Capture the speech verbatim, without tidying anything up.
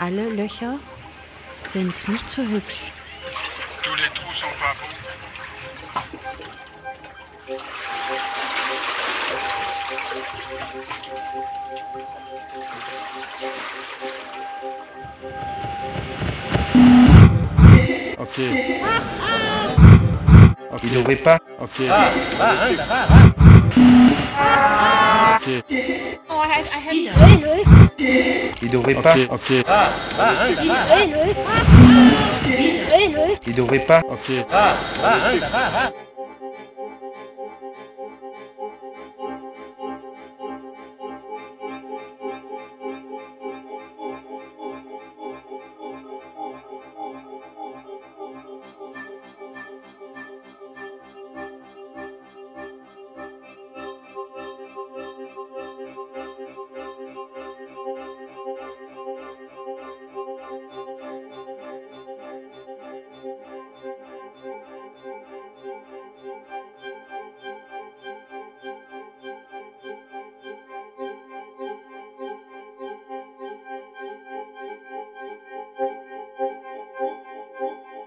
Alle Löcher sind nicht so hübsch. Tous les trous sont pas beaux. Ok. Ok. Il devrait pas. Ok. Ok. Oh, I have, I have. Ơi lưới, Il devrait Ok. pas. Ok. ơi lưới, ơi lưới. Il devrait pas. Ok.